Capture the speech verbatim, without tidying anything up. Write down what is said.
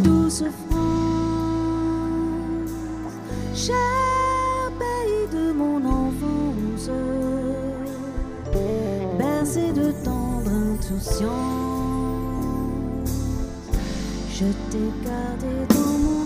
douce France, cher pays de mon enfance, bercé de tendre insouciance, je t'ai gardé dans mon